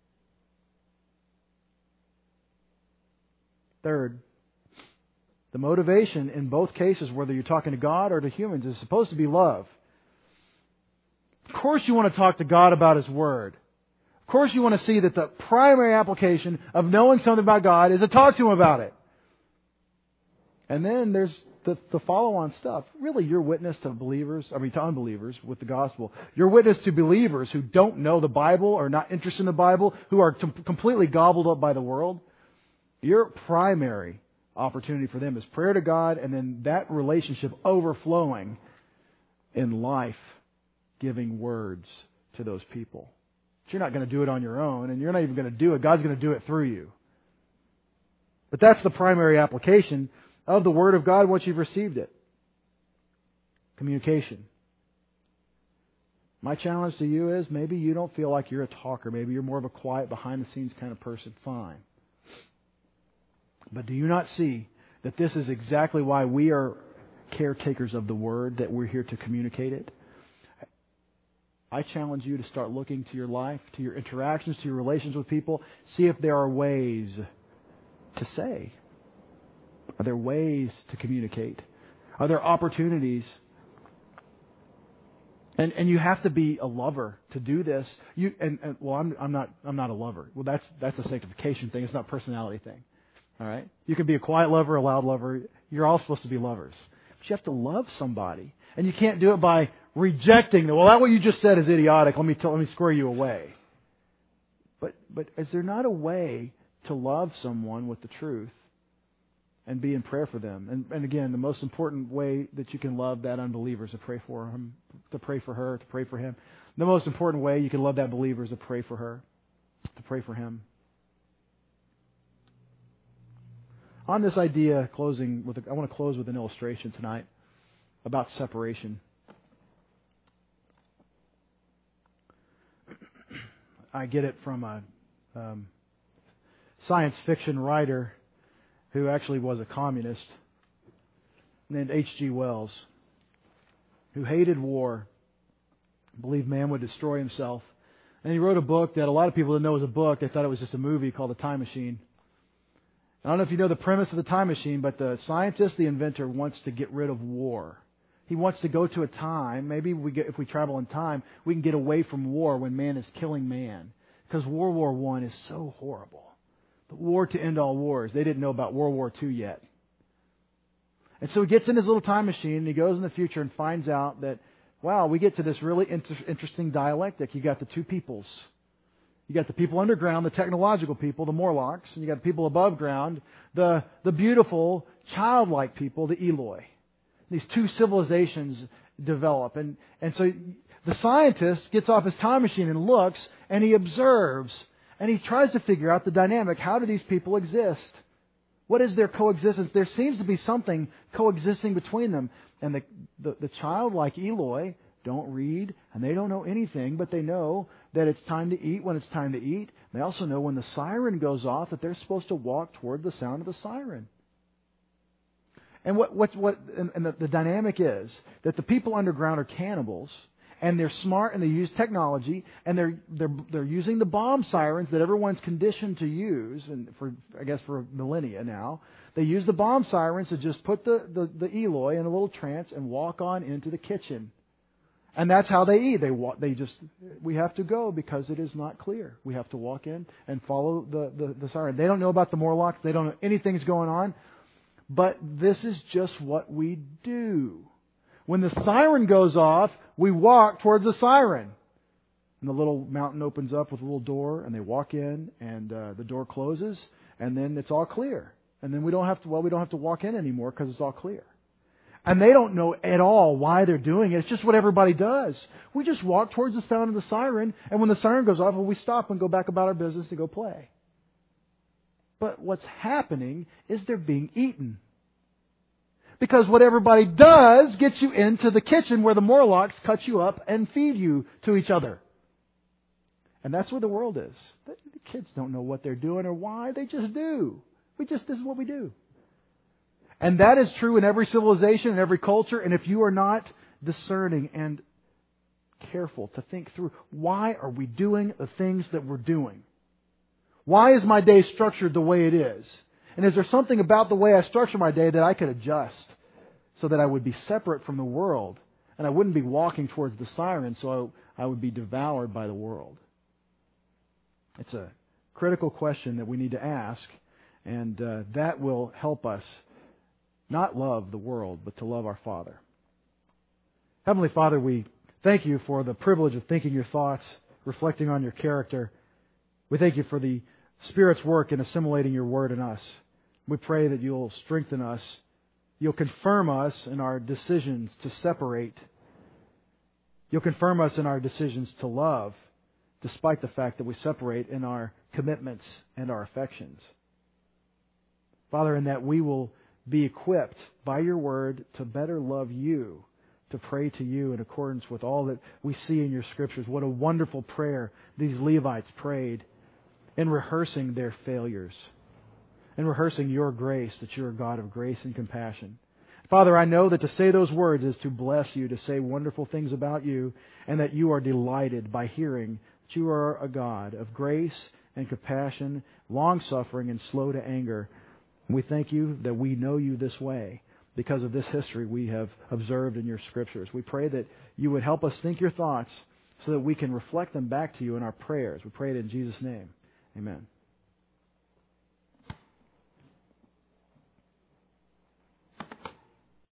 Third, the motivation in both cases, whether you're talking to God or to humans, is supposed to be love. Of course you want to talk to God about His Word. Of course you want to see that the primary application of knowing something about God is to talk to Him about it. And then there's the, the follow-on stuff. Really, your witness to believers, I mean to unbelievers with the gospel. Your witness to believers who don't know the Bible or not interested in the Bible, who are t- completely gobbled up by the world. Your primary opportunity for them is prayer to God, and then that relationship overflowing in life-giving words to those people. But you're not going to do it on your own, and you're not even going to do it. God's going to do it through you. But that's the primary application of the Word of God once you've received it. Communication. My challenge to you is maybe you don't feel like you're a talker. Maybe you're more of a quiet, behind-the-scenes kind of person. Fine. But do you not see that this is exactly why we are caretakers of the Word, that we're here to communicate it? I challenge you to start looking to your life, to your interactions, to your relations with people. See if there are ways to say. Are there ways to communicate? Are there opportunities? And and you have to be a lover to do this. You and, and well, I'm I'm not I'm not a lover. Well, that's that's a sanctification thing. It's not a personality thing. All right. You can be a quiet lover, a loud lover. You're all supposed to be lovers, but you have to love somebody, and you can't do it by rejecting them. Well, that what you just said is idiotic. Let me tell, let me square you away. But but is there not a way to love someone with the truth and be in prayer for them? And and again, the most important way that you can love that unbeliever is to pray for him, to pray for her, to pray for him. The most important way you can love that believer is to pray for her, to pray for him. On this idea, closing with, a, I want to close with an illustration tonight about separation. I get it from a um, science fiction writer who actually was a communist named H G Wells, who hated war, believed man would destroy himself. And he wrote a book that a lot of people didn't know was a book. They thought it was just a movie called The Time Machine. I don't know if you know the premise of The Time Machine, but the scientist, the inventor, wants to get rid of war. He wants to go to a time, maybe we get, if we travel in time, we can get away from war when man is killing man. Because World War One is so horrible. The war to end all wars. They didn't know about World War Two yet. And so he gets in his little time machine and he goes in the future and finds out that, wow, we get to this really inter- interesting dialectic. You got the two peoples. You got the people underground, the technological people, the Morlocks, and you got the people above ground, the the beautiful, childlike people, the Eloi. These two civilizations develop. And, and so the scientist gets off his time machine and looks, and he observes, and he tries to figure out the dynamic. How do these people exist? What is their coexistence? There seems to be something coexisting between them. And the, the, the childlike Eloi don't read, and they don't know anything, but they know that it's time to eat when it's time to eat. They also know when the siren goes off that they're supposed to walk toward the sound of the siren. And what what what and, and the, the dynamic is that the people underground are cannibals, and they're smart and they use technology, and they're they're they're using the bomb sirens that everyone's conditioned to use, and for I guess for millennia now. They use the bomb sirens to just put the, the, the Eloi in a little trance and walk on into the kitchen. And that's how they eat. They walk, they just, we have to go because it is not clear. We have to walk in and follow the, the, the siren. They don't know about the Morlocks. They don't know anything's going on. But this is just what we do. When the siren goes off, we walk towards the siren. And the little mountain opens up with a little door, and they walk in, and uh, the door closes, and then it's all clear. And then we don't have to, well, we don't have to walk in anymore because it's all clear. And they don't know at all why they're doing it. It's just what everybody does. We just walk towards the sound of the siren, and when the siren goes off, well, we stop and go back about our business to go play. But what's happening is they're being eaten. Because what everybody does gets you into the kitchen where the Morlocks cut you up and feed you to each other. And that's where the world is. The kids don't know what they're doing or why. They just do. We just, this is what we do. And that is true in every civilization, in every culture. And if you are not discerning and careful to think through, why are we doing the things that we're doing? Why is my day structured the way it is? And is there something about the way I structure my day that I could adjust so that I would be separate from the world and I wouldn't be walking towards the siren so I, I would be devoured by the world? It's a critical question that we need to ask, and uh, that will help us not love the world, but to love our Father. Heavenly Father, we thank you for the privilege of thinking your thoughts, reflecting on your character. We thank you for the Spirit's work in assimilating your word in us. We pray that you'll strengthen us. You'll confirm us in our decisions to separate. You'll confirm us in our decisions to love, despite the fact that we separate in our commitments and our affections. Father, in that we will be equipped by your word to better love you, to pray to you in accordance with all that we see in your Scriptures. What a wonderful prayer these Levites prayed in rehearsing their failures, in rehearsing your grace, that you're a God of grace and compassion. Father, I know that to say those words is to bless you, to say wonderful things about you, and that you are delighted by hearing that you are a God of grace and compassion, long-suffering and slow to anger. We thank you that we know you this way because of this history we have observed in your Scriptures. We pray that you would help us think your thoughts so that we can reflect them back to you in our prayers. We pray it in Jesus' name. Amen.